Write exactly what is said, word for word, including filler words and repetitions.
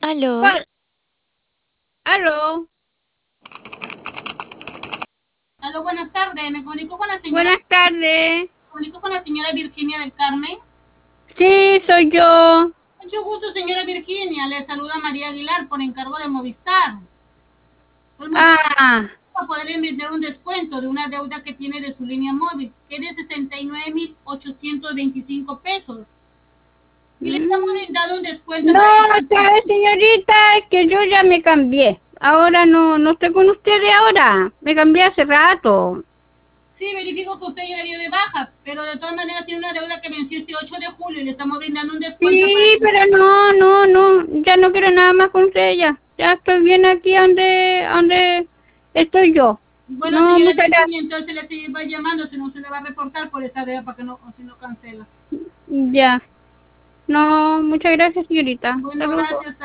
Aló, Col- Aló, Aló, buenas tardes. Me comunico con la señora, buenas tardes. me comunico con la señora Virginia del Carmen. Sí, soy yo. Mucho gusto, señora Virginia. Le saluda María Aguilar por encargo de Movistar. El motivo Ah, para poder brindar un descuento de una deuda que tiene de su línea móvil, que es de sesenta y nueve mil ochocientos veinticinco pesos. Y le estamos mm, brindando un descuento no, del cincuenta por sabe, ciento. señorita, es que yo ya me cambié. Ahora no, no estoy con ustedes ahora. Me cambié hace rato. Sí, verifico que usted ya dio de baja, pero de todas maneras tiene una deuda que venció este ocho de julio y le estamos brindando un descuento para Sí, que... pero no, no, no, ya no quiero nada más con ustedes ya. Ya estoy bien aquí donde, donde estoy yo. Bueno, No, señora muchas Virginia, gracias. entonces le seguir llamando, si no se le va a reportar por esa deuda para que no, si no cancela. Ya. No, muchas gracias, señorita. Hasta Bueno, luego. gracias.